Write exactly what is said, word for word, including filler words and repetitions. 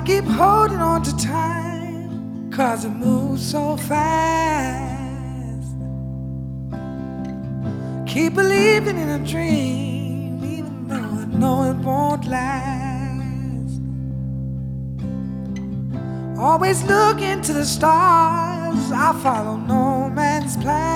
keep holding on to time, 'cause it moves so fast. Keep believing in a dream, even though I know it won't last. Always look into the stars, I follow no man's plan.